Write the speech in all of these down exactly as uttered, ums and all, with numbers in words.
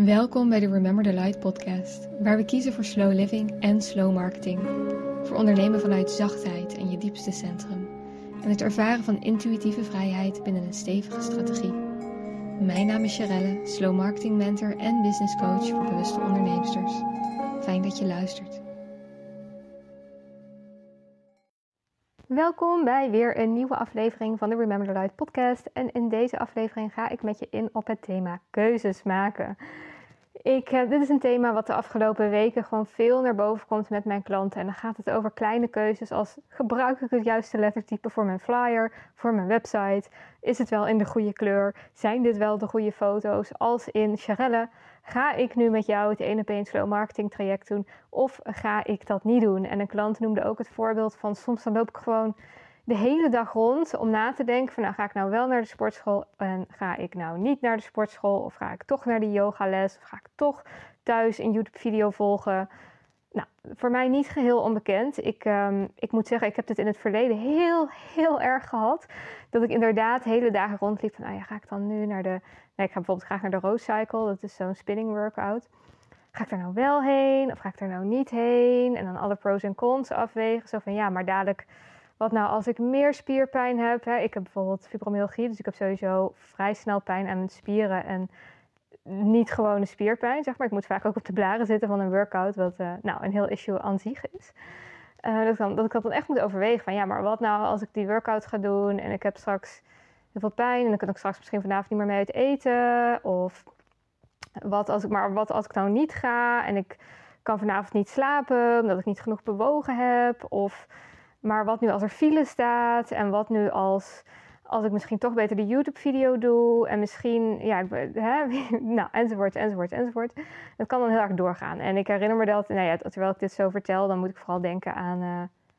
Welkom bij de Remember the Light podcast, waar we kiezen voor slow living en slow marketing. Voor ondernemen vanuit zachtheid en je diepste centrum. En het ervaren van intuïtieve vrijheid binnen een stevige strategie. Mijn naam is Sharelle, slow marketing mentor en business coach voor bewuste onderneemsters. Fijn dat je luistert. Welkom bij weer een nieuwe aflevering van de Remember the Light podcast. En in deze aflevering ga ik met je in op het thema keuzes maken. Ik, uh, dit is een thema wat de afgelopen weken gewoon veel naar boven komt met mijn klanten. En dan gaat het over kleine keuzes als: gebruik ik het juiste lettertype voor mijn flyer, voor mijn website? Is het wel in de goede kleur? Zijn dit wel de goede foto's? Als in: Sharelle, ga ik nu met jou het één op één slow marketing traject doen of ga ik dat niet doen? En een klant noemde ook het voorbeeld van: soms dan loop ik gewoon de hele dag rond om na te denken van: nou, ga ik nou wel naar de sportschool en ga ik nou niet naar de sportschool? Of ga ik toch naar de yogales? Of ga ik toch thuis een YouTube video volgen? Nou, voor mij niet geheel onbekend. Ik, um, ik moet zeggen, ik heb dit in het verleden heel, heel erg gehad. Dat ik inderdaad hele dagen rondliep van: nou ja, ga ik dan nu naar de... Nee, ik ga bijvoorbeeld graag naar de Rose Cycle. Dat is zo'n spinning workout. Ga ik daar nou wel heen? Of ga ik daar nou niet heen? En dan alle pros en cons afwegen. Zo van: ja, maar dadelijk... Wat nou als ik meer spierpijn heb? Hè? Ik heb bijvoorbeeld fibromyalgie, dus ik heb sowieso vrij snel pijn aan mijn spieren en niet gewone spierpijn, zeg maar. Ik moet vaak ook op de blaren zitten van een workout, wat uh, nou een heel issue aan zich is. Uh, dat, dan, dat ik dat dan echt moet overwegen van: ja, maar wat nou als ik die workout ga doen en ik heb straks heel veel pijn en dan kan ik straks misschien vanavond niet meer mee uit eten? Of wat als ik, maar wat als ik nou niet ga en ik kan vanavond niet slapen omdat ik niet genoeg bewogen heb? Of... Maar wat nu als er file staat? En wat nu als, als ik misschien toch beter de YouTube-video doe? En misschien, ja, ik, hè, nou, enzovoort, enzovoort, enzovoort. Dat kan dan heel erg doorgaan. En ik herinner me dat, nou ja, terwijl ik dit zo vertel, dan moet ik vooral denken aan, uh,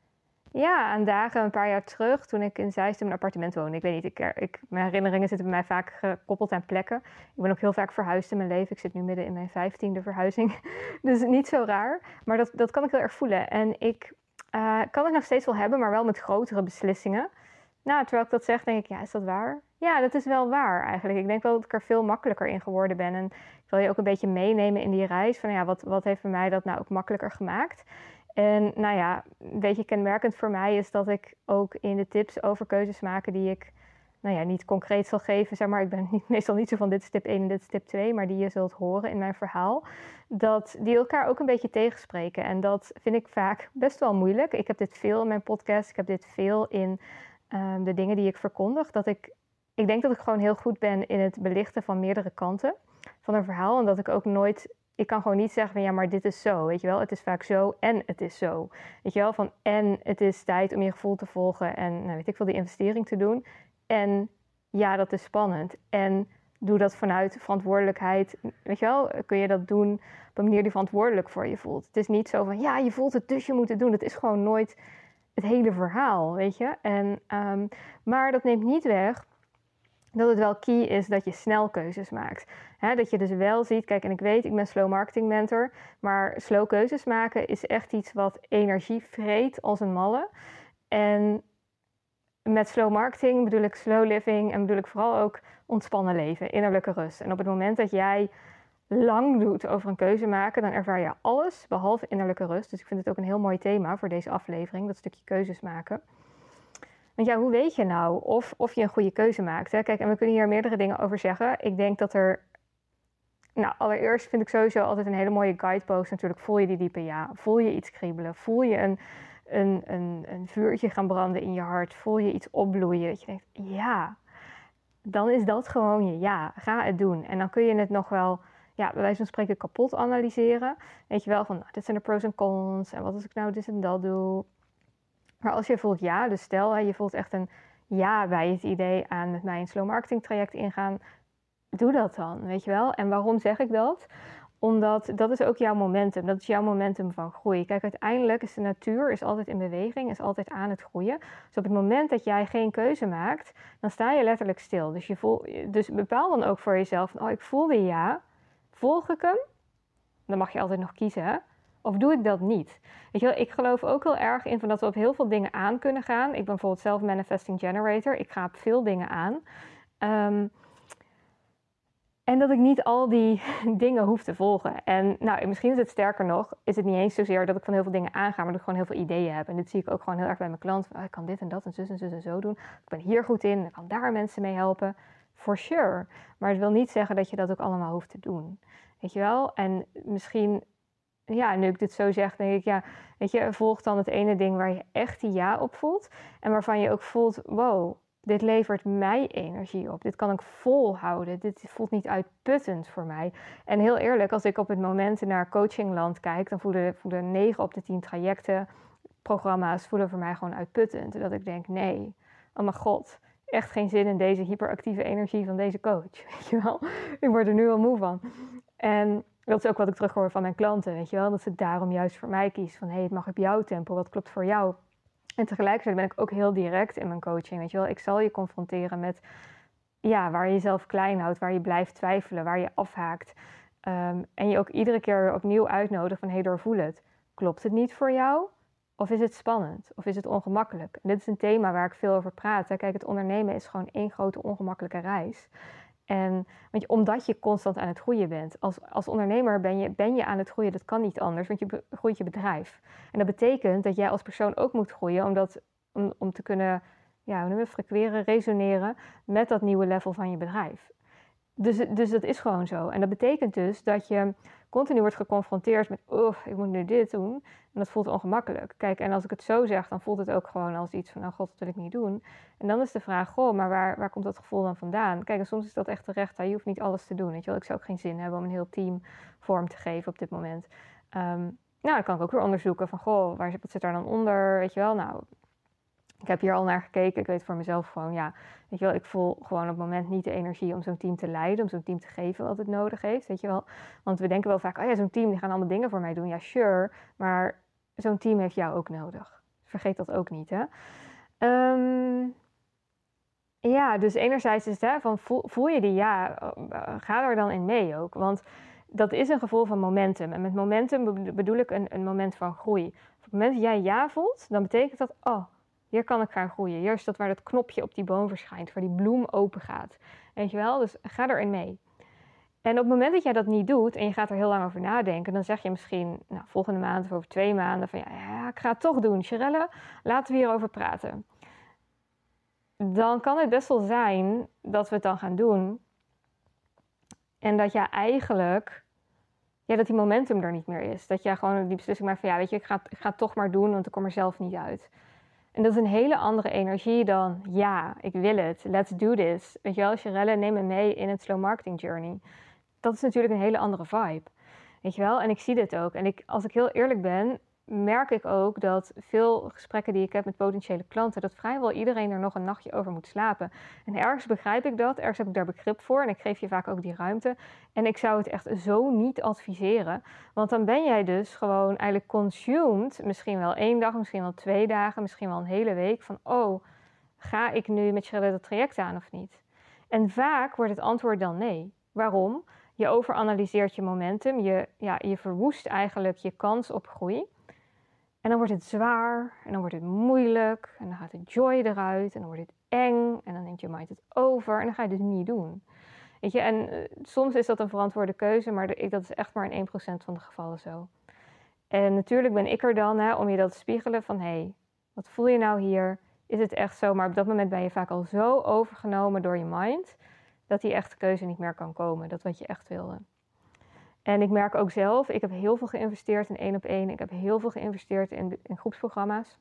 ja, aan dagen een paar jaar terug, toen ik in Zeist in mijn appartement woonde. Ik weet niet, ik, ik, mijn herinneringen zitten bij mij vaak gekoppeld aan plekken. Ik ben ook heel vaak verhuisd in mijn leven. Ik zit nu midden in mijn vijftiende verhuizing. Dus niet zo raar. Maar dat, dat kan ik heel erg voelen. En ik... Uh, kan ik nog steeds wel hebben, maar wel met grotere beslissingen. Nou, terwijl ik dat zeg, denk ik: ja, is dat waar? Ja, dat is wel waar eigenlijk. Ik denk wel dat ik er veel makkelijker in geworden ben. En ik wil je ook een beetje meenemen in die reis. Van ja, wat, wat heeft bij mij dat nou ook makkelijker gemaakt? En nou ja, een beetje kenmerkend voor mij is dat ik ook in de tips over keuzes maken die ik... nou ja, niet concreet zal geven, zeg maar. Ik ben niet, meestal niet zo van: dit is tip één en dit is tip twee, maar die je zult horen in mijn verhaal, dat die elkaar ook een beetje tegenspreken. En dat vind ik vaak best wel moeilijk. Ik heb dit veel in mijn podcast, ik heb dit veel in uh, de dingen die ik verkondig. Dat ik, ik denk dat ik gewoon heel goed ben in het belichten van meerdere kanten van een verhaal. En dat ik ook nooit... Ik kan gewoon niet zeggen van: ja, maar dit is zo, weet je wel. Het is vaak zo en het is zo. Weet je wel, van en het is tijd om je gevoel te volgen en, nou weet ik veel, die investering te doen. En ja, dat is spannend. En doe dat vanuit verantwoordelijkheid. Weet je wel, kun je dat doen op een manier die verantwoordelijk voor je voelt. Het is niet zo van: ja, je voelt het, dus je moet het doen. Dat is gewoon nooit het hele verhaal, weet je. En, um, maar dat neemt niet weg dat het wel key is dat je snel keuzes maakt. He, dat je dus wel ziet, kijk, en ik weet, ik ben slow marketing mentor, maar slow keuzes maken is echt iets wat energie vreet als een malle. En met slow marketing bedoel ik slow living en bedoel ik vooral ook ontspannen leven, innerlijke rust. En op het moment dat jij lang doet over een keuze maken, dan ervaar je alles behalve innerlijke rust. Dus ik vind het ook een heel mooi thema voor deze aflevering, dat stukje keuzes maken. Want ja, hoe weet je nou of, of je een goede keuze maakt? Hè? Kijk, en we kunnen hier meerdere dingen over zeggen. Ik denk dat er... Nou, allereerst vind ik sowieso altijd een hele mooie guidepost. Natuurlijk, voel je die diepe ja? Voel je iets kriebelen? Voel je een, een, een, een vuurtje gaan branden in je hart? Voel je iets opbloeien? Dat je denkt: ja, dan is dat gewoon je ja. Ga het doen. En dan kun je het nog wel, ja, bij wijze van spreken kapot analyseren. Weet je wel, van nou, dit zijn de pros en cons. En wat als ik nou dit en dat doe? Maar als je voelt ja, dus stel hè, je voelt echt een ja bij het idee aan met mij een slow marketing traject ingaan, doe dat dan, weet je wel. En waarom zeg ik dat? Omdat dat is ook jouw momentum. Dat is jouw momentum van groei. Kijk, uiteindelijk is de natuur is altijd in beweging, is altijd aan het groeien. Dus op het moment dat jij geen keuze maakt, dan sta je letterlijk stil. Dus, je voel, dus bepaal dan ook voor jezelf van: oh, ik voel de ja. Volg ik hem? Dan mag je altijd nog kiezen, hè? Of doe ik dat niet? Weet je wel, ik geloof ook heel erg in van dat we op heel veel dingen aan kunnen gaan. Ik ben bijvoorbeeld zelf manifesting generator. Ik ga op veel dingen aan. Um, En dat ik niet al die dingen hoef te volgen. En nou, misschien is het sterker nog, is het niet eens zozeer dat ik van heel veel dingen aanga, maar dat ik gewoon heel veel ideeën heb. En dit zie ik ook gewoon heel erg bij mijn klanten. Oh, ik kan dit en dat en zus en zus en zo doen. Ik ben hier goed in, ik kan daar mensen mee helpen. For sure. Maar het wil niet zeggen dat je dat ook allemaal hoeft te doen. Weet je wel? En misschien, ja, nu ik dit zo zeg, denk ik, ja, weet je, volg dan het ene ding waar je echt die ja op voelt. En waarvan je ook voelt, wow, dit levert mij energie op. Dit kan ik volhouden. Dit voelt niet uitputtend voor mij. En heel eerlijk, als ik op het moment naar coachingland kijk, dan voelen, voelen negen op de tien trajecten, programma's, voelen voor mij gewoon uitputtend. Dat ik denk, nee, oh mijn god, echt geen zin in deze hyperactieve energie van deze coach. Weet je wel? Ik word er nu al moe van. En dat is ook wat ik terughoor van mijn klanten, weet je wel. Dat ze daarom juist voor mij kiezen. Van, hé, hey, het mag op jouw tempo. Wat klopt voor jou? En tegelijkertijd ben ik ook heel direct in mijn coaching, weet je wel. Ik zal je confronteren met, ja, waar je jezelf klein houdt, waar je blijft twijfelen, waar je afhaakt. Um, en je ook iedere keer opnieuw uitnodigt van, hé, hey, doorvoel het. Klopt het niet voor jou? Of is het spannend? Of is het ongemakkelijk? En dit is een thema waar ik veel over praat. Hè. Kijk, het ondernemen is gewoon één grote ongemakkelijke reis. En want je, omdat je constant aan het groeien bent. Als, als ondernemer ben je, ben je aan het groeien, dat kan niet anders, want je be, groeit je bedrijf. En dat betekent dat jij als persoon ook moet groeien, omdat, om, om te kunnen, ja, hoe noem je, frequeren, resoneren met dat nieuwe level van je bedrijf. Dus, dus dat is gewoon zo. En dat betekent dus dat je continu wordt geconfronteerd met, oh, ik moet nu dit doen. En dat voelt ongemakkelijk. Kijk, en als ik het zo zeg, dan voelt het ook gewoon als iets van, oh god, dat wil ik niet doen. En dan is de vraag, goh, maar waar, waar komt dat gevoel dan vandaan? Kijk, en soms is dat echt terecht. Je hoeft niet alles te doen, weet je wel. Ik zou ook geen zin hebben om een heel team vorm te geven op dit moment. Um, nou, dan kan ik ook weer onderzoeken van, goh, waar, wat zit daar dan onder? Weet je wel, nou, ik heb hier al naar gekeken. Ik weet voor mezelf gewoon, ja, weet je wel, ik voel gewoon op het moment niet de energie om zo'n team te leiden, om zo'n team te geven wat het nodig heeft, weet je wel. Want we denken wel vaak, oh ja, zo'n team, die gaan allemaal dingen voor mij doen. Ja, sure, maar zo'n team heeft jou ook nodig. Vergeet dat ook niet, hè. Um, ja, dus enerzijds is het, hè, van voel, voel je die ja, ga er dan in mee ook. Want dat is een gevoel van momentum. En met momentum bedoel ik een, een moment van groei. Op het moment dat jij ja voelt, dan betekent dat, oh, hier kan ik gaan groeien. Hier is dat waar dat knopje op die boom verschijnt, waar die bloem open gaat. Weet je wel? Dus ga erin mee. En op het moment dat jij dat niet doet en je gaat er heel lang over nadenken, dan zeg je misschien, nou, volgende maand of over twee maanden van, ja, ja, ik ga het toch doen. Sharelle, laten we hierover praten. Dan kan het best wel zijn dat we het dan gaan doen. En dat jij eigenlijk, ja, dat die momentum er niet meer is. Dat jij gewoon die beslissing maakt van, ja, weet je, ik ga, ik ga het toch maar doen, want ik kom er zelf niet uit. En dat is een hele andere energie dan, ja, ik wil het, let's do this. Weet je wel, Sharelle, neem me mee in het slow marketing journey. Dat is natuurlijk een hele andere vibe. Weet je wel, en ik zie dit ook. En ik, als ik heel eerlijk ben, merk ik ook dat veel gesprekken die ik heb met potentiële klanten, dat vrijwel iedereen er nog een nachtje over moet slapen. En ergens begrijp ik dat, ergens heb ik daar begrip voor en ik geef je vaak ook die ruimte. En ik zou het echt zo niet adviseren, want dan ben jij dus gewoon eigenlijk consumed, misschien wel één dag, misschien wel twee dagen, misschien wel een hele week, van oh, ga ik nu met Sharelle dat traject aan of niet? En vaak wordt het antwoord dan nee. Waarom? Je overanalyseert je momentum, je, ja, je verwoest eigenlijk je kans op groei. En dan wordt het zwaar, en dan wordt het moeilijk, en dan gaat de joy eruit, en dan wordt het eng, en dan neemt je mind het over, en dan ga je het dus niet doen. Weet je, en uh, soms is dat een verantwoorde keuze, maar de, ik, dat is echt maar in één procent van de gevallen zo. En natuurlijk ben ik er dan hè, om je dat te spiegelen van, hé, hey, wat voel je nou hier? Is het echt zo? Maar op dat moment ben je vaak al zo overgenomen door je mind, dat die echte keuze niet meer kan komen, dat wat je echt wilde. En ik merk ook zelf, ik heb heel veel geïnvesteerd in één op één. Ik heb heel veel geïnvesteerd in, in groepsprogramma's.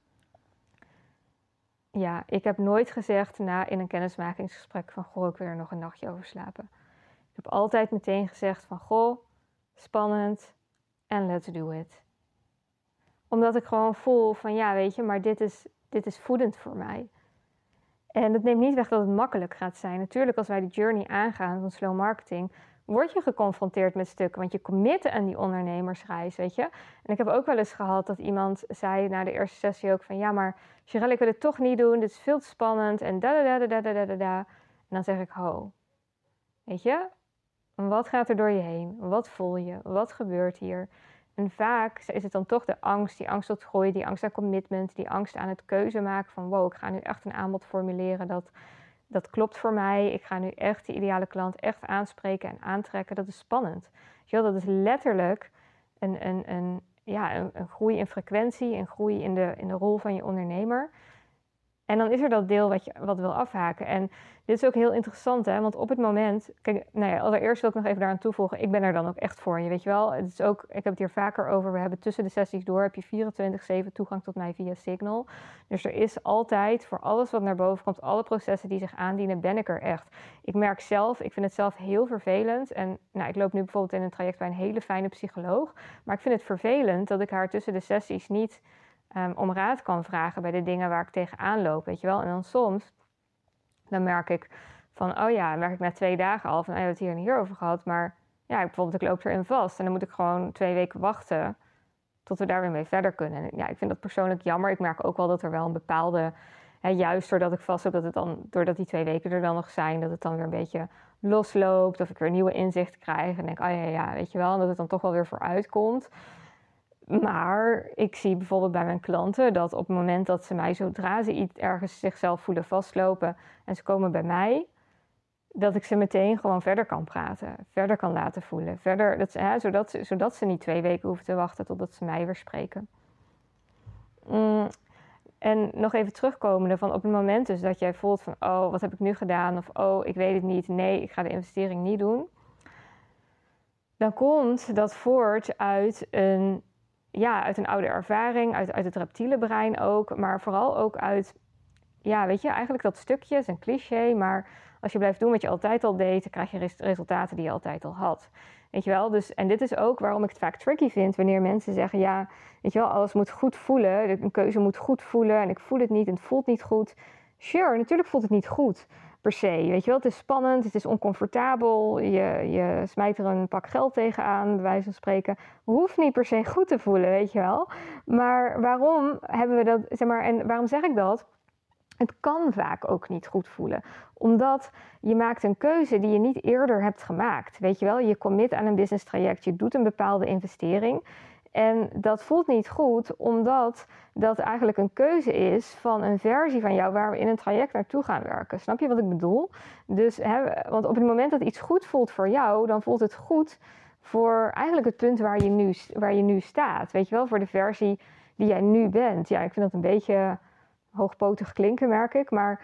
Ja, ik heb nooit gezegd na in een kennismakingsgesprek van, goh, ik wil er nog een nachtje over slapen. Ik heb altijd meteen gezegd van, goh, spannend en let's do it. Omdat ik gewoon voel van, ja, weet je, maar dit is, dit is voedend voor mij. En dat neemt niet weg dat het makkelijk gaat zijn. Natuurlijk, als wij die journey aangaan van slow marketing, word je geconfronteerd met stukken, want je commit aan die ondernemersreis, weet je. En ik heb ook wel eens gehad dat iemand zei na de eerste sessie ook van, ja, maar Sharelle, ik wil het toch niet doen, dit is veel te spannend en da da da da da da da da. En dan zeg ik, ho, weet je, wat gaat er door je heen? Wat voel je? Wat gebeurt hier? En vaak is het dan toch de angst, die angst tot groei, die angst aan commitment, die angst aan het keuze maken van, wow, ik ga nu echt een aanbod formuleren dat dat klopt voor mij. Ik ga nu echt die ideale klant echt aanspreken en aantrekken. Dat is spannend. Weet je wel, dat is letterlijk een, een, een, ja, een, een groei in frequentie, een groei in de, in de rol van je ondernemer. En dan is er dat deel wat je wat wil afhaken. En dit is ook heel interessant, hè? Want op het moment... Kijk, nou ja, allereerst wil ik nog even daaraan toevoegen. Ik ben er dan ook echt voor je, weet je wel. Het is ook, ik heb het hier vaker over. We hebben tussen de sessies door heb je vierentwintig zeven toegang tot mij via Signal. Dus er is altijd voor alles wat naar boven komt, alle processen die zich aandienen, ben ik er echt. Ik merk zelf, ik vind het zelf heel vervelend. En nou, ik loop nu bijvoorbeeld in een traject bij een hele fijne psycholoog. Maar ik vind het vervelend dat ik haar tussen de sessies niet... Um, om raad kan vragen bij de dingen waar ik tegenaan loop, weet je wel. En dan soms, dan merk ik van, oh ja, dan merk ik na twee dagen al van, oh, je hebt het hier en hier over gehad. Maar ja, bijvoorbeeld ik loop erin vast en dan moet ik gewoon twee weken wachten tot we daar weer mee verder kunnen. En ja, ik vind dat persoonlijk jammer. Ik merk ook wel dat er wel een bepaalde, hè, juist doordat ik vast heb, dat het dan, doordat die twee weken er dan nog zijn, dat het dan weer een beetje losloopt. Of ik weer nieuwe inzichten krijg en denk, oh ja, ja, weet je wel. En dat het dan toch wel weer vooruit komt. Maar ik zie bijvoorbeeld bij mijn klanten dat op het moment dat ze mij, zodra ze iets ergens zichzelf voelen vastlopen en ze komen bij mij, dat ik ze meteen gewoon verder kan praten, verder kan laten voelen. Verder, dat, hè, zodat, ze, zodat ze niet twee weken hoeven te wachten totdat ze mij weer spreken. Mm, en nog even terugkomende van op het moment dus dat jij voelt van, oh, wat heb ik nu gedaan? Of oh, ik weet het niet, nee, ik ga de investering niet doen. Dan komt dat voort uit een... Ja, uit een oude ervaring, uit, uit het reptiele brein ook, maar vooral ook uit, ja, weet je, eigenlijk dat stukje is een cliché, maar als je blijft doen wat je altijd al deed, dan krijg je res- resultaten die je altijd al had. Weet je wel, dus, en dit is ook waarom ik het vaak tricky vind wanneer mensen zeggen, ja, weet je wel, alles moet goed voelen, een keuze moet goed voelen en ik voel het niet en het voelt niet goed. Sure, natuurlijk voelt het niet goed. Per se, weet je wel, het is spannend, het is oncomfortabel, je, je smijt er een pak geld tegenaan, bij wijze van spreken. Hoeft niet per se goed te voelen, weet je wel. Maar waarom hebben we dat, zeg maar, en waarom zeg ik dat? Het kan vaak ook niet goed voelen, omdat je maakt een keuze die je niet eerder hebt gemaakt, weet je wel. Je commit aan een business traject, je doet een bepaalde investering. En dat voelt niet goed, omdat dat eigenlijk een keuze is van een versie van jou waar we in een traject naartoe gaan werken. Snap je wat ik bedoel? Dus, hè, want op het moment dat iets goed voelt voor jou, dan voelt het goed voor eigenlijk het punt waar je nu, waar je nu staat. Weet je wel, voor de versie die jij nu bent. Ja, ik vind dat een beetje hoogpotig klinken, merk ik. Maar...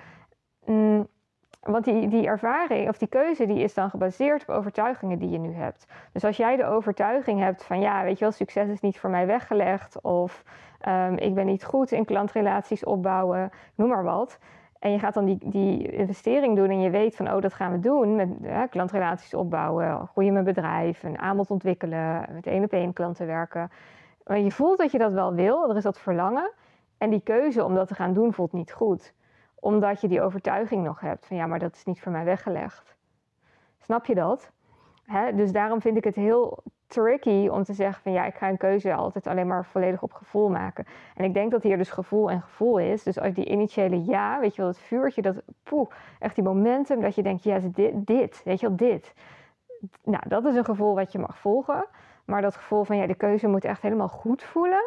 Mm, Want die, die ervaring of die keuze die is dan gebaseerd op overtuigingen die je nu hebt. Dus als jij de overtuiging hebt van ja, weet je wel, succes is niet voor mij weggelegd. Of um, ik ben niet goed in klantrelaties opbouwen, noem maar wat. En je gaat dan die, die investering doen en je weet van oh, dat gaan we doen. Met ja, klantrelaties opbouwen, groeien mijn bedrijf, een aanbod ontwikkelen, met één op één klanten werken. Maar je voelt dat je dat wel wil, er is dat verlangen. En die keuze om dat te gaan doen voelt niet goed. Omdat je die overtuiging nog hebt van ja, maar dat is niet voor mij weggelegd. Snap je dat? Hè? Dus daarom vind ik het heel tricky om te zeggen van ja, ik ga een keuze altijd alleen maar volledig op gevoel maken. En ik denk dat hier dus gevoel en gevoel is. Dus als die initiële ja, weet je wel, dat vuurtje, dat poeh, echt die momentum dat je denkt, ja, dit, dit, weet je wel, dit. Nou, dat is een gevoel wat je mag volgen. Maar dat gevoel van ja, de keuze moet echt helemaal goed voelen.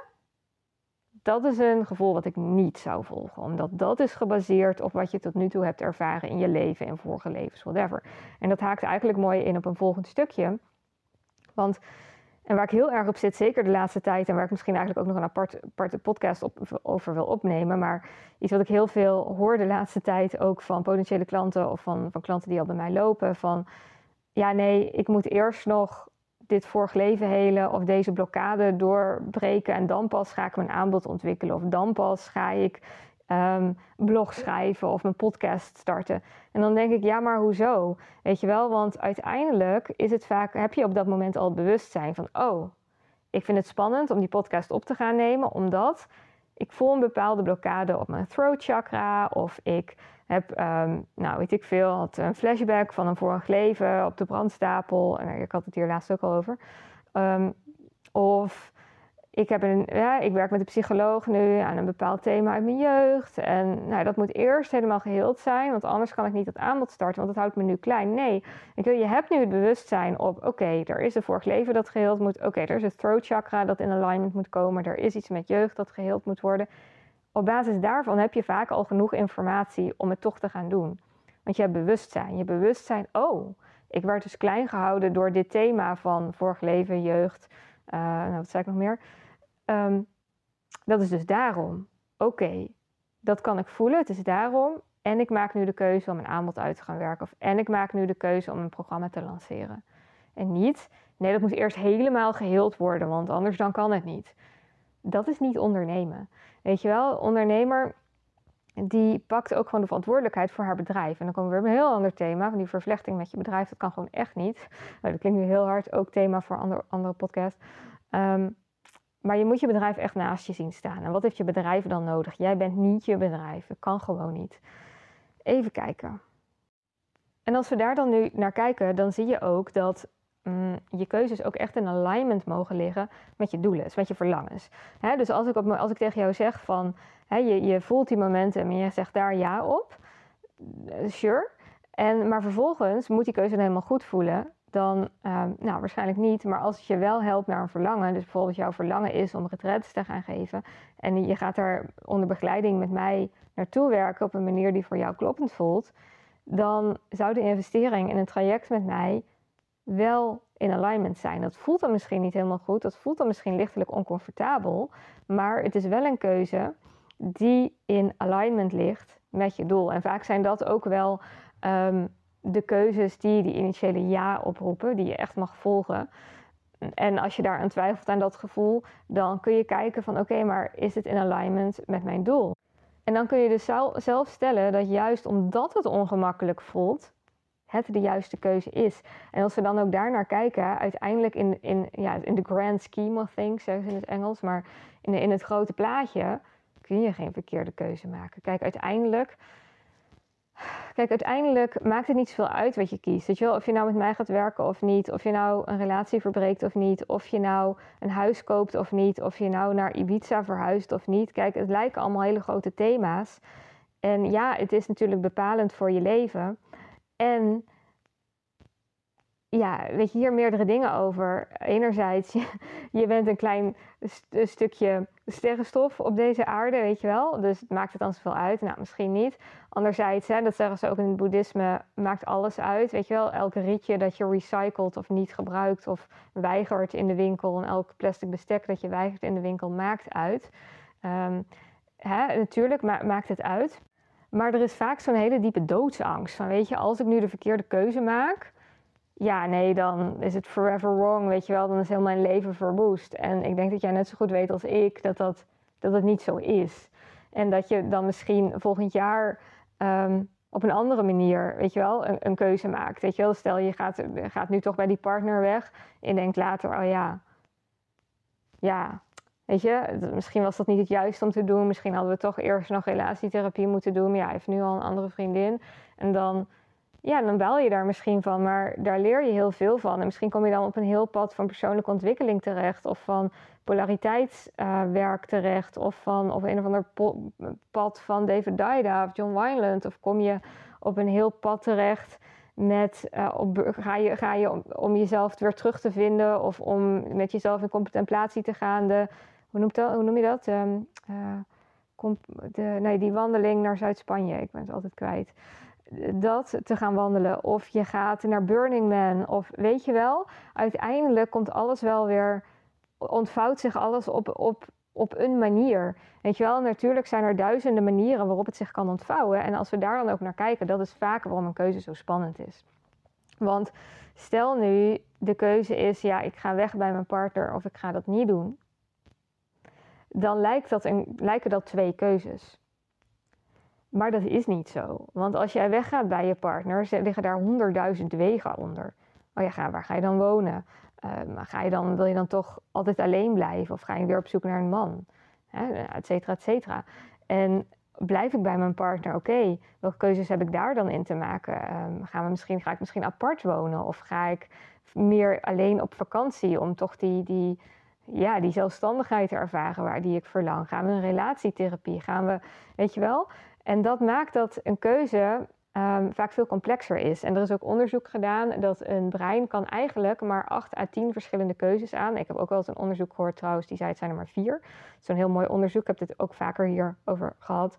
Dat is een gevoel wat ik niet zou volgen. Omdat dat is gebaseerd op wat je tot nu toe hebt ervaren in je leven en vorige levens, whatever. En dat haakt eigenlijk mooi in op een volgend stukje. Want, en waar ik heel erg op zit, zeker de laatste tijd, en waar ik misschien eigenlijk ook nog een apart, aparte podcast op, over wil opnemen. Maar iets wat ik heel veel hoor de laatste tijd, ook van potentiële klanten of van, van klanten die al bij mij lopen. Van ja, nee, ik moet eerst nog dit vorig leven helen of deze blokkade doorbreken en dan pas ga ik mijn aanbod ontwikkelen of dan pas ga ik um, blog schrijven of mijn podcast starten. En dan denk ik, ja, maar hoezo? Weet je wel, want uiteindelijk is het vaak, heb je op dat moment al het bewustzijn van, oh, ik vind het spannend om die podcast op te gaan nemen, omdat ik voel een bepaalde blokkade op mijn throat chakra of ik heb, um, nou weet ik veel, had een flashback van een vorig leven op de brandstapel. En ik had het hier laatst ook al over. Um, of ik, heb een, ja, ik werk met een psycholoog nu aan een bepaald thema uit mijn jeugd. En nou, dat moet eerst helemaal geheeld zijn, want anders kan ik niet dat aanbod starten, want dat houdt me nu klein. Nee, ik wil, je hebt nu het bewustzijn op, oké, okay, er is een vorig leven dat geheeld moet. Oké, okay, er is een throat chakra dat in alignment moet komen. Er is iets met jeugd dat geheeld moet worden. Op basis daarvan heb je vaak al genoeg informatie om het toch te gaan doen. Want je hebt bewustzijn. Je bewustzijn, oh, ik werd dus klein gehouden door dit thema van vorig leven, jeugd. Uh, nou, wat zei ik nog meer? Um, dat is dus daarom. Oké, okay, dat kan ik voelen, het is daarom. En ik maak nu de keuze om een aanbod uit te gaan werken. Of, en ik maak nu de keuze om een programma te lanceren. En niet, nee, dat moet eerst helemaal geheeld worden, want anders dan kan het niet. Dat is niet ondernemen. Weet je wel, ondernemer die pakt ook gewoon de verantwoordelijkheid voor haar bedrijf. En dan komen we weer op een heel ander thema, van die vervlechting met je bedrijf. Dat kan gewoon echt niet. Nou, dat klinkt nu heel hard, ook thema voor een ander, andere podcast. Um, maar je moet je bedrijf echt naast je zien staan. En wat heeft je bedrijf dan nodig? Jij bent niet je bedrijf. Dat kan gewoon niet. Even kijken. En als we daar dan nu naar kijken, dan zie je ook dat mm, je keuzes ook echt in alignment mogen liggen met je doelen, met je verlangens. He, dus als ik, op, als ik tegen jou zeg van, he, je, je voelt die momentum en je zegt daar ja op, sure. En, maar vervolgens moet die keuze dan helemaal goed voelen. Dan, um, nou waarschijnlijk niet, maar als het je wel helpt naar een verlangen, dus bijvoorbeeld jouw verlangen is om retraites te gaan geven en je gaat daar onder begeleiding met mij naartoe werken op een manier die voor jou kloppend voelt, dan zou de investering in een traject met mij wel in alignment zijn. Dat voelt dan misschien niet helemaal goed, dat voelt dan misschien lichtelijk oncomfortabel, maar het is wel een keuze die in alignment ligt met je doel. En vaak zijn dat ook wel um, de keuzes die die initiële ja oproepen, die je echt mag volgen. En als je daar aan twijfelt aan dat gevoel, dan kun je kijken van oké, okay, maar is het in alignment met mijn doel? En dan kun je dus zelf stellen dat juist omdat het ongemakkelijk voelt, het de juiste keuze is. En als we dan ook daarnaar kijken, uiteindelijk in, in, ja, in the grand scheme of things, zeggen ze in het Engels, maar in, in het grote plaatje kun je geen verkeerde keuze maken. Kijk, uiteindelijk... Kijk, uiteindelijk maakt het niet zoveel uit wat je kiest. Weet je wel? Of je nou met mij gaat werken of niet. Of je nou een relatie verbreekt of niet. Of je nou een huis koopt of niet. Of je nou naar Ibiza verhuist of niet. Kijk, het lijken allemaal hele grote thema's. En ja, het is natuurlijk bepalend voor je leven. En ja, weet je, hier meerdere dingen over. Enerzijds, je, je bent een klein st- stukje sterrenstof op deze aarde, weet je wel. Dus het maakt het dan zoveel uit? Nou, misschien niet. Anderzijds, hè, dat zeggen ze ook in het boeddhisme, maakt alles uit. Weet je wel, elk rietje dat je recycelt of niet gebruikt of weigert in de winkel en elk plastic bestek dat je weigert in de winkel maakt uit. Um, hè, natuurlijk ma- maakt het uit. Maar er is vaak zo'n hele diepe doodsangst. Van weet je, als ik nu de verkeerde keuze maak, ja, nee, dan is het forever wrong, weet je wel. Dan is heel mijn leven verwoest. En ik denk dat jij net zo goed weet als ik dat dat, dat het niet zo is. En dat je dan misschien volgend jaar um, op een andere manier, weet je wel, een, een keuze maakt. Weet je wel, stel je gaat, gaat nu toch bij die partner weg en je denkt later, oh ja, ja, weet je, misschien was dat niet het juiste om te doen. Misschien hadden we toch eerst nog relatietherapie moeten doen. Maar ja, hij heeft nu al een andere vriendin. En dan... Ja, dan baal je daar misschien van, maar daar leer je heel veel van. En misschien kom je dan op een heel pad van persoonlijke ontwikkeling terecht. Of van polariteitswerk uh, terecht. Of van of een of ander po- pad van David Deida of John Wineland. Of kom je op een heel pad terecht met... Uh, op, ga je, ga je om, om jezelf weer terug te vinden. Of om met jezelf in contemplatie te gaan. De, hoe, noemt dat, hoe noem je dat? Um, uh, comp, de, nee, die wandeling naar Zuid-Spanje. Ik ben het altijd kwijt. Dat te gaan wandelen, of je gaat naar Burning Man, of weet je wel, uiteindelijk komt alles wel weer, ontvouwt zich alles op, op, op een manier. Weet je wel, natuurlijk zijn er duizenden manieren waarop het zich kan ontvouwen. En als we daar dan ook naar kijken, dat is vaak waarom een keuze zo spannend is. Want stel nu, de keuze is, ja, ik ga weg bij mijn partner of ik ga dat niet doen. Dan lijkt dat een, lijken dat twee keuzes. Maar dat is niet zo. Want als jij weggaat bij je partner, liggen daar honderdduizend wegen onder. Oh ja, ga, waar ga je dan wonen? Uh, ga je dan, wil je dan toch altijd alleen blijven? Of ga je weer op zoek naar een man? Hè, et cetera, et cetera. En blijf ik bij mijn partner? Oké, okay, welke keuzes heb ik daar dan in te maken? Um, gaan we misschien, ga ik misschien apart wonen? Of ga ik meer alleen op vakantie om toch die... die ja, die zelfstandigheid te ervaren waar die ik verlang? Gaan we een relatietherapie? Gaan we, weet je wel? En dat maakt dat een keuze um, vaak veel complexer is. En er is ook onderzoek gedaan dat een brein kan eigenlijk maar acht à tien verschillende keuzes aan. Ik heb ook wel eens een onderzoek gehoord trouwens, die zei het zijn er maar vier. Zo'n heel mooi onderzoek, ik heb dit ook vaker hierover gehad.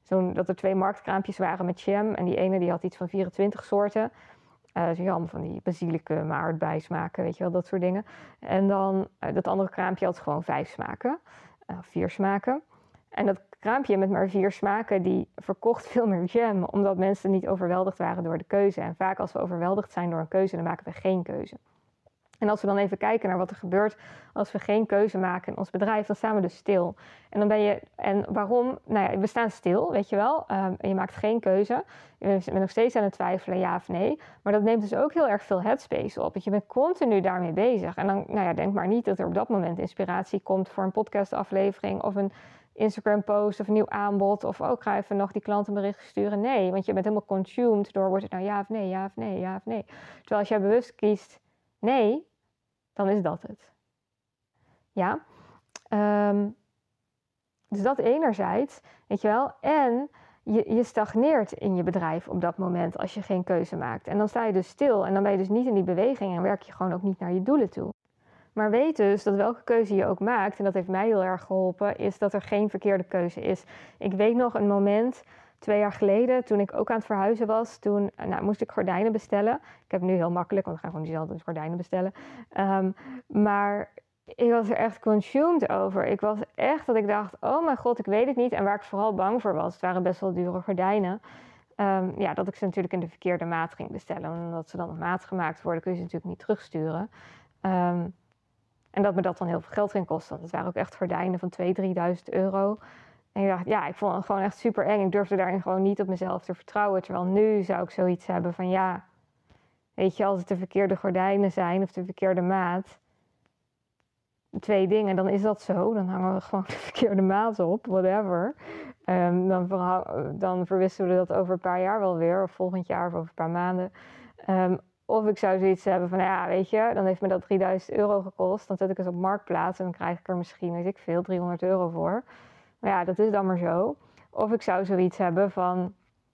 zo'n, dat er twee marktkraampjes waren met jam. En die ene die had iets van vierentwintig soorten. Uh, dus allemaal van die basilicum, aardbei smaken, weet je wel, dat soort dingen. En dan uh, dat andere kraampje had gewoon vijf smaken, uh, vier smaken. En dat kraampje met maar vier smaken, die verkocht veel meer jam, omdat mensen niet overweldigd waren door de keuze. En vaak als we overweldigd zijn door een keuze, dan maken we geen keuze. En als we dan even kijken naar wat er gebeurt als we geen keuze maken in ons bedrijf, dan staan we dus stil. En dan ben je, en waarom? Nou ja, we staan stil, weet je wel. Um, en je maakt geen keuze. Je bent nog steeds aan het twijfelen, ja of nee. Maar dat neemt dus ook heel erg veel headspace op. Want je bent continu daarmee bezig. En dan, nou ja, denk maar niet dat er op dat moment inspiratie komt voor een podcastaflevering of een Instagram post of een nieuw aanbod. Of ook, oh, ga even nog die klant een bericht sturen. Nee, want je bent helemaal consumed door, wordt het nou ja of nee, ja of nee, ja of nee. Terwijl als jij bewust kiest, nee, dan is dat het. Ja. Um, dus dat enerzijds, weet je wel. En je, je stagneert in je bedrijf op dat moment als je geen keuze maakt. En dan sta je dus stil en dan ben je dus niet in die beweging en werk je gewoon ook niet naar je doelen toe. Maar weet dus dat welke keuze je ook maakt, en dat heeft mij heel erg geholpen, is dat er geen verkeerde keuze is. Ik weet nog een moment, twee jaar geleden, toen ik ook aan het verhuizen was, toen nou, moest ik gordijnen bestellen. Ik heb het nu heel makkelijk, want ik ga gewoon diezelfde gordijnen bestellen. Um, maar ik was er echt consumed over. Ik was echt dat ik dacht, oh mijn god, ik weet het niet. En waar ik vooral bang voor was, het waren best wel dure gordijnen. Um, ja, dat ik ze natuurlijk in de verkeerde maat ging bestellen. Omdat ze dan op maat gemaakt worden, kun je ze natuurlijk niet terugsturen. Um, en dat me dat dan heel veel geld ging kosten. Want het waren ook echt gordijnen van tweeduizend, drieduizend euro. En ik dacht, ja, ik vond het gewoon echt super eng. Ik durfde daarin gewoon niet op mezelf te vertrouwen. Terwijl nu zou ik zoiets hebben van, ja, weet je, als het de verkeerde gordijnen zijn of de verkeerde maat, twee dingen, dan is dat zo. Dan hangen we gewoon de verkeerde maat op, whatever. Um, dan, verha- dan verwisselen we dat over een paar jaar wel weer, of volgend jaar of over een paar maanden. Um, of ik zou zoiets hebben van, ja, weet je, dan heeft me dat drieduizend euro gekost. Dan zet ik het op Marktplaats en dan krijg ik er misschien, weet ik veel, driehonderd euro voor. Maar ja, dat is dan maar zo. Of ik zou zoiets hebben van,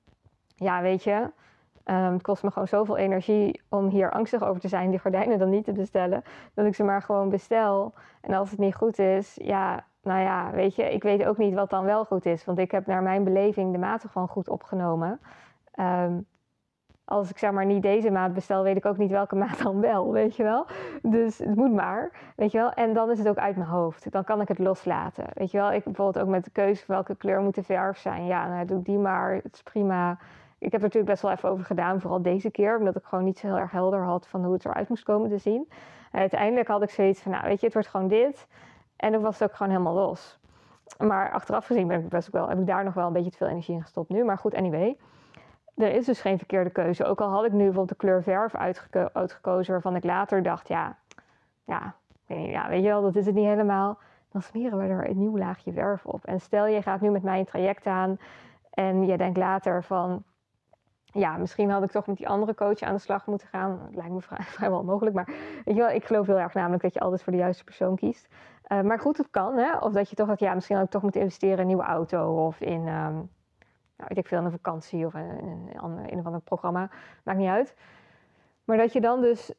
ja, weet je, um, het kost me gewoon zoveel energie om hier angstig over te zijn, die gordijnen dan niet te bestellen, dat ik ze maar gewoon bestel. En als het niet goed is, ja, nou ja, weet je, ik weet ook niet wat dan wel goed is. Want ik heb naar mijn beleving de maten gewoon goed opgenomen. Um, Als ik zeg maar niet deze maat bestel, weet ik ook niet welke maat dan wel, weet je wel. Dus het moet maar, weet je wel. En dan is het ook uit mijn hoofd. Dan kan ik het loslaten, weet je wel. Ik bijvoorbeeld ook met de keuze van welke kleur moet de verf zijn. Ja, nou doe ik die maar, het is prima. Ik heb er natuurlijk best wel even over gedaan, vooral deze keer. Omdat ik gewoon niet zo heel erg helder had van hoe het eruit moest komen te zien. En uiteindelijk had ik zoiets van, nou weet je, het wordt gewoon dit. En dan was het ook gewoon helemaal los. Maar achteraf gezien ben ik best wel, heb ik daar nog wel een beetje te veel energie in gestopt nu. Maar goed, anyway. Er is dus geen verkeerde keuze. Ook al had ik nu bijvoorbeeld de kleur verf uitgeko- uitgekozen waarvan ik later dacht, ja, ja, ja, weet je wel, dat is het niet helemaal. Dan smeren we er een nieuw laagje verf op. En stel je gaat nu met mij een traject aan en je denkt later van, ja, misschien had ik toch met die andere coach aan de slag moeten gaan. Dat lijkt me vrij, vrijwel onmogelijk, maar weet je wel, ik geloof heel erg namelijk dat je altijd voor de juiste persoon kiest. Uh, maar goed, het kan, hè. Of dat je toch dacht, ja, misschien had ik toch moeten investeren in een nieuwe auto of in, um, nou, weet ik veel, in een vakantie of in een, in een of ander programma. Maakt niet uit. Maar dat je dan dus,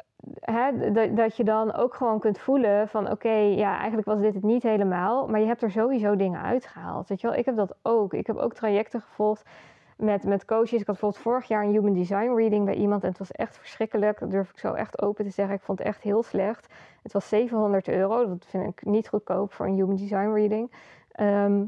hè, dat, dat je dan ook gewoon kunt voelen van, oké, okay, ja, eigenlijk was dit het niet helemaal, maar je hebt er sowieso dingen uitgehaald. Weet je wel, ik heb dat ook. Ik heb ook trajecten gevolgd met, met coaches. Ik had bijvoorbeeld vorig jaar een Human Design reading bij iemand en het was echt verschrikkelijk. Dat durf ik zo echt open te zeggen. Ik vond het echt heel slecht. Het was zevenhonderd euro. Dat vind ik niet goedkoop voor een Human Design reading. Um,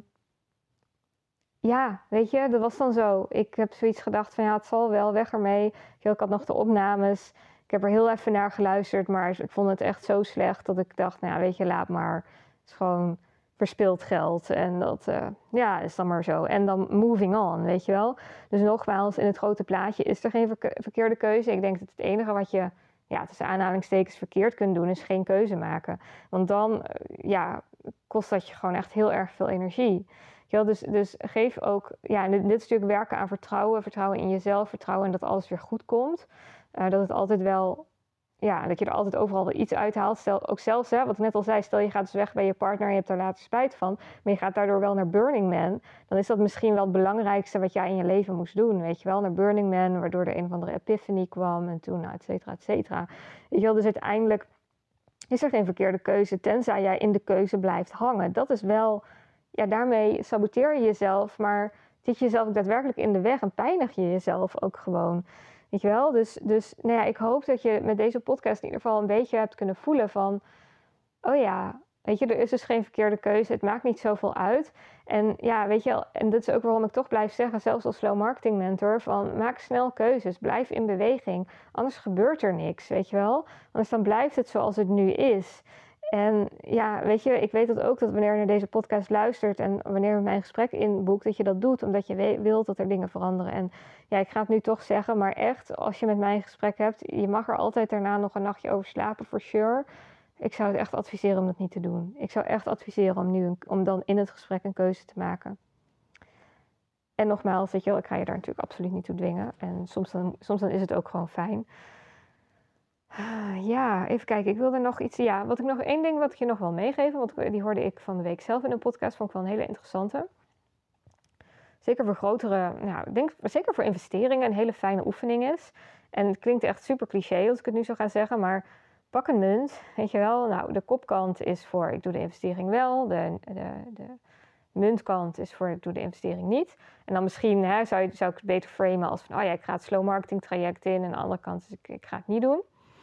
ja, weet je, dat was dan zo. Ik heb zoiets gedacht van, ja, het zal wel, weg ermee. Ik had nog de opnames. Ik heb er heel even naar geluisterd, maar ik vond het echt zo slecht dat ik dacht, nou ja, weet je, laat maar. Het is gewoon verspild geld en dat, uh, ja, is dan maar zo. En dan moving on, weet je wel. Dus nogmaals, in het grote plaatje is er geen verke- verkeerde keuze. Ik denk dat het enige wat je, ja, tussen aanhalingstekens verkeerd kunt doen, is geen keuze maken. Want dan, uh, ja, kost dat je gewoon echt heel erg veel energie. Ja, dus, dus geef ook, ja, en dit, dit is natuurlijk werken aan vertrouwen, vertrouwen in jezelf, vertrouwen in dat alles weer goed komt. Uh, dat het altijd wel, ja, dat je er altijd overal wel iets uithaalt. Stel, ook zelfs, hè, wat ik net al zei, stel je gaat dus weg bij je partner en je hebt er later spijt van, maar je gaat daardoor wel naar Burning Man, dan is dat misschien wel het belangrijkste wat jij in je leven moest doen, weet je wel, naar Burning Man, waardoor er een of andere epiphany kwam en toen, nou, et cetera, et cetera. Weet je wel, dus uiteindelijk is er geen verkeerde keuze, tenzij jij in de keuze blijft hangen. Dat is wel, ja, daarmee saboteer je jezelf, maar het zit je jezelf ook daadwerkelijk in de weg en pijnig je jezelf ook gewoon. Weet je wel? Dus, dus nou ja, ik hoop dat je met deze podcast in ieder geval een beetje hebt kunnen voelen van, oh ja, weet je, er is dus geen verkeerde keuze. Het maakt niet zoveel uit. En ja, weet je, en dat is ook waarom ik toch blijf zeggen, zelfs als flow marketing mentor, van maak snel keuzes, blijf in beweging. Anders gebeurt er niks, weet je wel. Anders dan blijft het zoals het nu is. En ja, weet je, ik weet dat ook dat wanneer je naar deze podcast luistert en wanneer je mijn gesprek inboekt, dat je dat doet omdat je we- wilt dat er dingen veranderen. En ja, ik ga het nu toch zeggen, maar echt, als je met mij een gesprek hebt, je mag er altijd daarna nog een nachtje over slapen, for sure. Ik zou het echt adviseren om dat niet te doen. Ik zou echt adviseren om, nu een, om dan in het gesprek een keuze te maken. En nogmaals, weet je wel, ik ga je daar natuurlijk absoluut niet toe dwingen. En soms dan, soms dan is het ook gewoon fijn. Ja, even kijken. Ik wilde nog iets... Ja, wat ik nog één ding wat ik je nog wil meegeven. Want die hoorde ik van de week zelf in een podcast. Vond ik wel een hele interessante. Zeker voor grotere... Nou, ik denk zeker voor investeringen een hele fijne oefening is. En het klinkt echt super cliché als ik het nu zo ga zeggen. Maar pak een munt, weet je wel. Nou, de kopkant is voor ik doe de investering wel. De, de, de muntkant is voor ik doe de investering niet. En dan misschien hè, zou, je, zou ik het beter framen als van... Oh ja, ik ga het slow marketing traject in. En de andere kant is ik, ik ga het niet doen.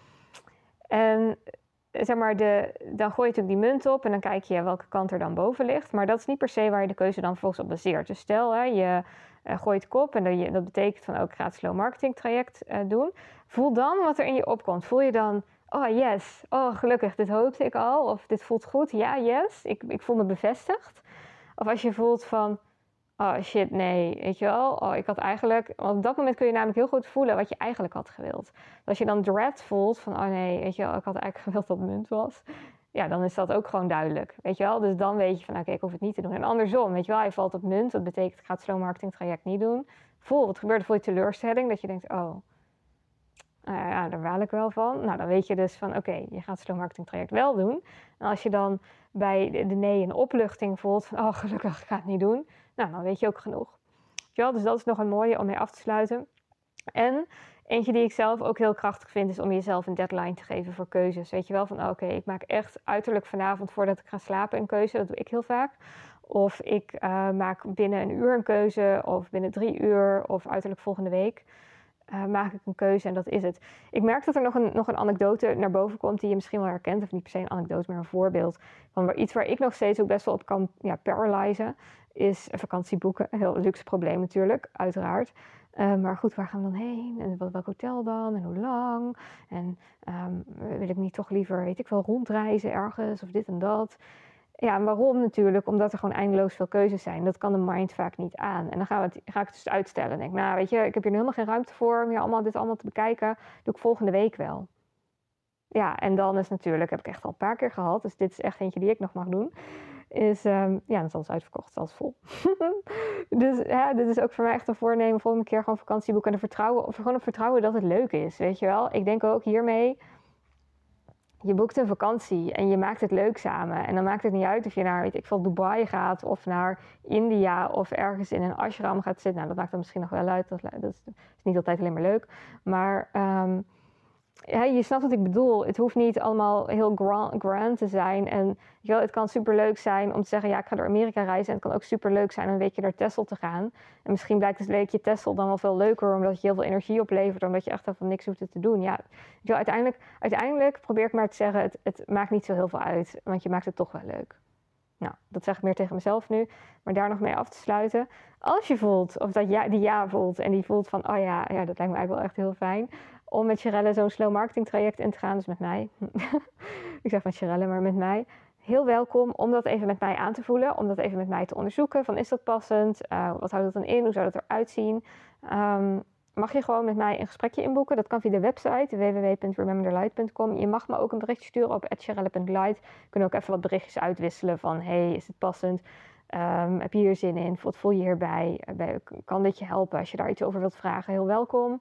En zeg maar, de, dan gooi je natuurlijk die munt op en dan kijk je welke kant er dan boven ligt. Maar dat is niet per se waar je de keuze dan vervolgens op baseert. Dus stel, hè, je uh, gooit kop en dat, dat betekent van ook, ik ga het slow marketing traject uh, doen. Voel dan wat er in je opkomt. Voel je dan, oh yes, oh gelukkig, dit hoopte ik al. Of dit voelt goed, ja yes, ik, ik voel me bevestigd. Of als je voelt van, oh shit, nee, weet je wel. Oh, ik had eigenlijk... Want op dat moment kun je namelijk heel goed voelen wat je eigenlijk had gewild. Als je dan dread voelt van, oh nee, weet je wel, ik had eigenlijk gewild dat het munt was. Ja, dan is dat ook gewoon duidelijk, weet je wel. Dus dan weet je van, oké, okay, ik hoef het niet te doen. En andersom, weet je wel, je valt op munt. Dat betekent, ik ga het slow marketing traject niet doen. Voel, wat gebeurt er? Voel je teleurstelling? Dat je denkt, oh, uh, ja, daar baal ik wel van. Nou, dan weet je dus van, oké, okay, je gaat het slow marketing traject wel doen. En als je dan bij de, de nee een opluchting voelt van, oh, gelukkig, ik ga het niet doen. Nou, dan weet je ook genoeg. Ja, dus dat is nog een mooie om mee af te sluiten. En eentje die ik zelf ook heel krachtig vind, is om jezelf een deadline te geven voor keuzes. Weet je wel, van oh, oké, okay, ik maak echt uiterlijk vanavond voordat ik ga slapen een keuze. Dat doe ik heel vaak. Of ik uh, maak binnen een uur een keuze, of binnen drie uur, of uiterlijk volgende week. Uh, maak ik een keuze en dat is het. Ik merk dat er nog een, nog een anekdote naar boven komt die je misschien wel herkent. Of niet per se een anekdote, maar een voorbeeld. Van waar, iets waar ik nog steeds ook best wel op kan ja, paralyzen. Is vakantieboeken. Een heel luxe probleem natuurlijk, uiteraard. Uh, maar goed, waar gaan we dan heen? En wat, welk hotel dan? En hoe lang? En um, wil ik niet toch liever, weet ik wel, rondreizen ergens of dit en dat? Ja, en waarom natuurlijk? Omdat er gewoon eindeloos veel keuzes zijn. Dat kan de mind vaak niet aan. En dan gaan we het, ga ik het dus uitstellen. En denk, nou weet je, ik heb hier nu helemaal geen ruimte voor om hier allemaal, dit allemaal te bekijken. Doe ik volgende week wel. Ja, en dan is natuurlijk, heb ik echt al een paar keer gehad. Dus dit is echt eentje die ik nog mag doen. Is, um, ja, dat is alles uitverkocht, het is alles vol. Dus ja, dit is ook voor mij echt een voornemen. Volgende keer gewoon vakantie boeken. En vertrouwen, of gewoon op vertrouwen dat het leuk is, weet je wel. Ik denk ook hiermee... Je boekt een vakantie en je maakt het leuk samen. En dan maakt het niet uit of je naar, weet ik veel, Dubai gaat of naar India of ergens in een ashram gaat zitten. Nou, dat maakt dan misschien nog wel uit. Dat, dat is niet altijd alleen maar leuk. Maar um, ja, je snapt wat ik bedoel. Het hoeft niet allemaal heel grand, grand te zijn. En ja, het kan superleuk zijn om te zeggen, ja, ik ga door Amerika reizen. En het kan ook superleuk zijn om een weekje naar Texel te gaan. En misschien blijkt het weekje Texel dan wel veel leuker, omdat je heel veel energie oplevert, omdat je echt van niks hoeft te doen. Ja, ja, uiteindelijk, uiteindelijk probeer ik maar te zeggen, het, het maakt niet zo heel veel uit, want je maakt het toch wel leuk. Nou, dat zeg ik meer tegen mezelf nu, maar daar nog mee af te sluiten. Als je voelt, of dat ja, die ja voelt en die voelt van, oh ja, ja, dat lijkt me eigenlijk wel echt heel fijn, om met Sharelle zo'n slow marketing traject in te gaan, dus met mij. Ik zeg met Sharelle, maar met mij. Heel welkom om dat even met mij aan te voelen, om dat even met mij te onderzoeken. Van is dat passend? Uh, wat houdt dat dan in? Hoe zou dat eruit zien? Um, mag je gewoon met mij een gesprekje inboeken. Dat kan via de website w w w punt remember the light punt com. Je mag me ook een berichtje sturen op at sharelle punt light. We kunnen ook even wat berichtjes uitwisselen van hey, is het passend? Um, heb je hier zin in? Wat voel je hierbij? Kan dit je helpen? Als je daar iets over wilt vragen, heel welkom.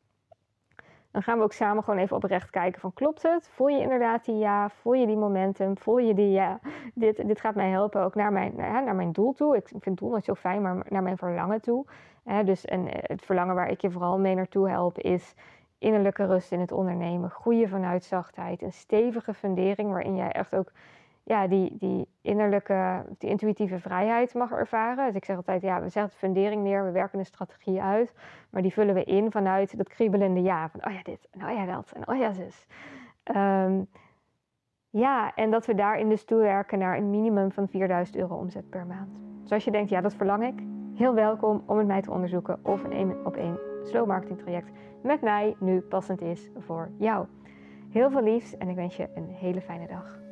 Dan gaan we ook samen gewoon even oprecht kijken van klopt het? Voel je inderdaad die ja? Voel je die momentum? Voel je die ja? Dit, dit gaat mij helpen ook naar mijn, ja, naar mijn doel toe. Ik vind het doel niet zo fijn, maar naar mijn verlangen toe. He, dus en het verlangen waar ik je vooral mee naartoe help is innerlijke rust in het ondernemen. Groeien vanuit zachtheid. Een stevige fundering waarin jij echt ook ja, die, die innerlijke, die intuïtieve vrijheid mag ervaren. Dus ik zeg altijd, ja, we zetten de fundering neer, we werken een strategie uit, maar die vullen we in vanuit dat kriebelende ja. Van, oh ja, dit, en oh ja, dat, en oh ja, zus. Um, ja, en dat we daarin dus toewerken naar een minimum van vierduizend euro omzet per maand. Dus als je denkt, ja, dat verlang ik, heel welkom om met mij te onderzoeken of een één op één slow marketing traject met mij nu passend is voor jou. Heel veel liefs en ik wens je een hele fijne dag.